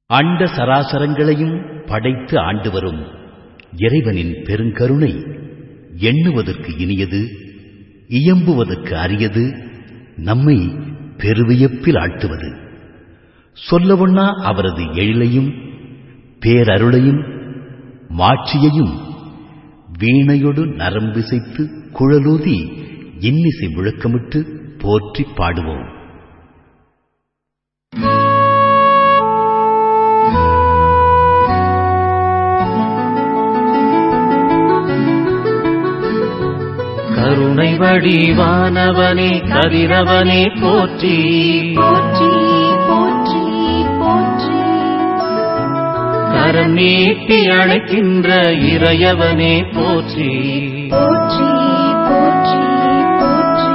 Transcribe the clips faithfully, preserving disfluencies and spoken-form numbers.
அண்ட சராசரங்களையும் படைத்து ஆண்டு வரும் இறைவனின் பெருங்கருணை எண்ணுவதற்கு இனியது, இயம்புவதற்கு அரியது, நம்மை பெருவியப்பில் ஆழ்த்துவது. சொல்லவொண்ணா அவரது எழிலையும் பேரருளையும் மாட்சியையும் வீணையொடு நரம்பிசைத்து குழலூதி இன்னிசை முழக்கமிட்டு போற்றி பாடுவோம். கருணை வடிவானவனே கதிரவனே போற்றி போற்றி போற்றி போற்றி. கரம் நீட்டி அழைக்கின்ற இறையவனே போற்றி போற்றி போற்றி போற்றி.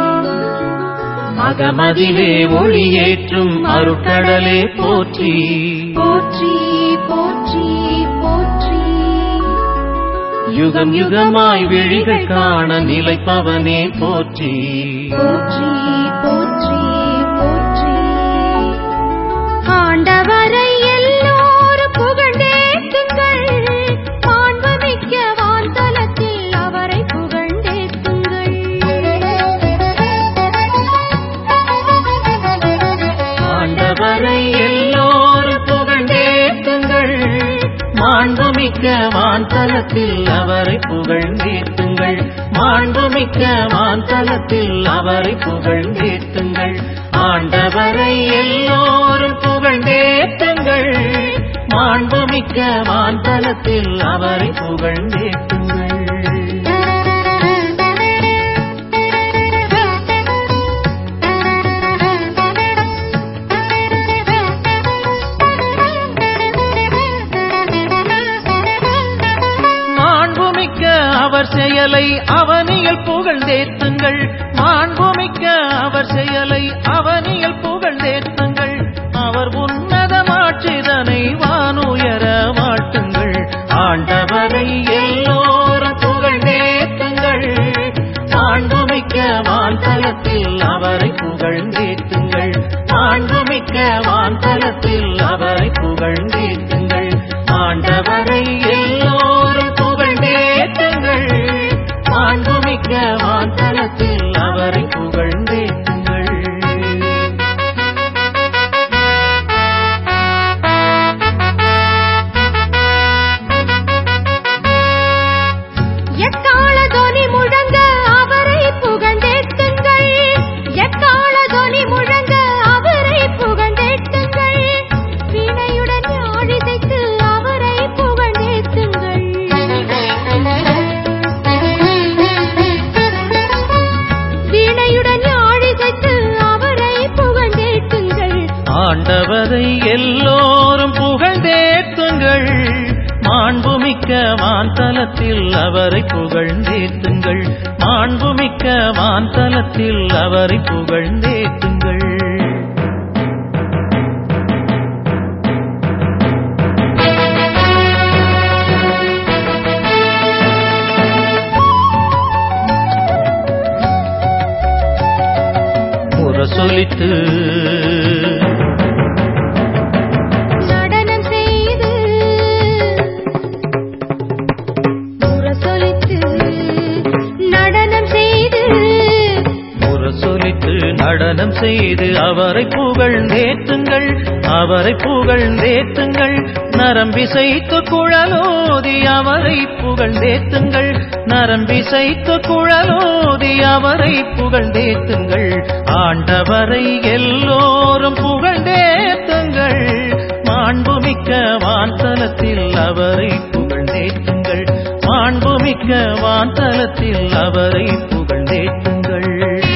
அகமதிலே ஒளியேற்றும் அருட்கடலே போற்றி போற்றி போற்றி போற்றி. யுகம் யுகமாய் விழிகள் காண நிலைப்பவனே போற்றி போற்றி போற்றி போற்றி. ஆண்டவரை எல்லோரும் புகழ்ந்தேத்துங்கள், மாண்புமிக்க வான்தலத்தில் அவரை புகழ்ந்தேத்துங்கள். ஆண்டவரை எல்லோரும் புகழ்ந்தேத்துங்கள், மாண்புமிக்க வான்தலத்தில் அவரை புகழ்ந்தேத்துங்கள். மாண்புமிக்க வான்தலத்தில் அவரை புகழ்ந்தேத்துங்கள். ஆண்டவரை எல்லோரும் புகழ்ந்தேத்துங்கள், மாண்புமிக்க வான்தலத்தில் அவரை புகழ்ந்தேத்துங்கள். அவர் செயலை அவனியல் புகழ்ந்தேத்துங்கள், மாண்புமிக்க அவர் செயலை அவனியல் புகழ்ந்தேத்துங்கள். அவர் உன்னதமாட்சிதனை வானுயர வாழ்த்துங்கள். ஆண்டவரை எல்லோரும் புகழ்ந்தேத்துங்கள், மாண்புமிக்க வான்தலத்தில் அவரை புகழ்ந்தேத்துங்கள். மாண்புமிக்க வான்தலத்தில் அவரை புகழ்ந்தேத்துங்கள். ஆண்டவரை எல்லோரும் புகழ்ந்தேத்துங்கள், மாண்புமிக்க வான்தலத்தில் அவரை புகழ்ந்தேத்துங்கள். எக்கால தொனி முழங்க அவரை புகழ்ந்தேத்துங்கள், எக்கால தொனி முழங்க அவரை புகழ்ந்தேத்துங்கள். வீணையுடன் யாழிசைத்து அவரை புகழ்ந்தேத்துங்கள். வீணையுடன் யாழிசைத்து அவரை புகழ்ந்தேத்துங்கள். ஆண்டவரை எல்லோரும் புகழ்ந்தேத்துங்கள், மாண்புமிக்க வான்தலத்தில் அவரை புகழ்ந்தேத்துங்கள். மாண்புமிக்க வான்தலத்தில் அவரை புகழ்ந்தேத்துங்கள். முரசொலித்து நடனம் செய்து முரசொலித்து நடனம் செய்து முரசொலித்து நடனம் செய்து அவரை புகழ்ந்தேத்துங்கள். அவரை புகழ்ந்தேத்துங்கள். நரம்பிசைத்து குழலோதி அவரை புகழ்ந்தேத்துங்கள். நரம்பிசைத்து குழலோதி அவரை புகழ்ந்தேத்துங்கள். ஆண்டவரை எல்லோரும் புகழ்ந்தேத்துங்கள், மாண்புமிக்க வான்தலத்தில் அவரை புகழ்ந்தேத்துங்கள். மாண்புமிக்க வான்தலத்தில் அவரை புகழ்ந்தேத்துங்கள்.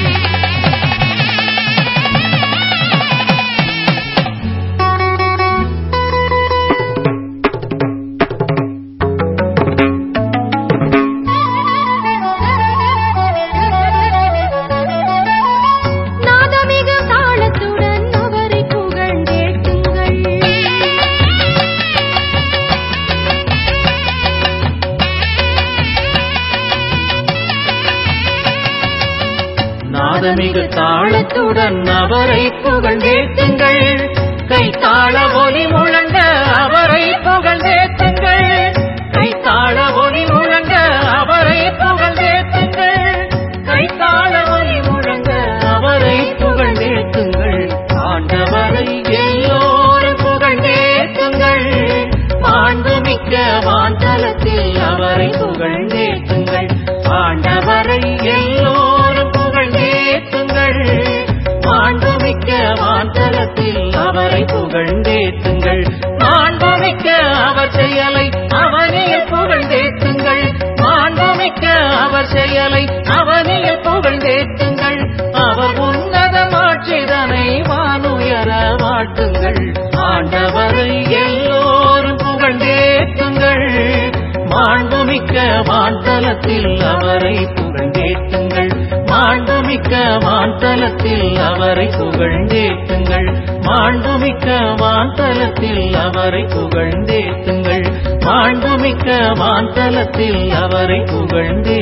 நாதமிகு தாளத்துடன் அவரை புகழ்ந்தேத்துங்கள். நாதமிகு தாளத்துடன் அவரை புகழ்ந்தேத்துங்கள். கைத்தாள ஒலி முழங்க அவரை புகழ்ந்தேத்துங்கள் கைத்தாள ஒலி முழங்க அவரை புகழ்ந்தேத்துங்கள் கைத்தாள ஒலி முழங்க அவரை புகழ்ந்தேத்துங்கள் ஆண்டவரை எல்லோரும் புகழ்ந்தேத்துங்கள் மாண்புமிக்க வான்தலத்தில் அவரை புகழ்ந்தேத்துங்கள் ஆண்டவரை எல்லோரும் புகழ்ந்தேத்துங்கள் மாண்புமிக்க வான்தலத்தில் அவரை புகழ்ந்தேத்துங்கள் மாண்புமிக்க அவர் செயலை அவனில் புகழ்ந்தேத்துங்கள் மாண்புமிக்க அவர் செயலை அவனில் புகழ்ந்தேத்துங்கள் அவர் உன்னதமாட்சிதனை வானுயர வாழ்த்துங்கள் ஆண்டவரை எல்லோரும் புகழ்ந்தேத்துங்கள் மாண்புமிக்க வான்தலத்தில் அவரை புகழ்ந்தேத்துங்கள் மாண்புமிக்க வான்தலத்தில் அவரை புகழ்ந்தேத்துங்கள் மாண்புமிக்க வான்தலத்தில் அவரை புகழ்ந்தேத்துங்கள் மாண்புமிக்க வான்தலத்தில் அவரை புகழ்ந்தே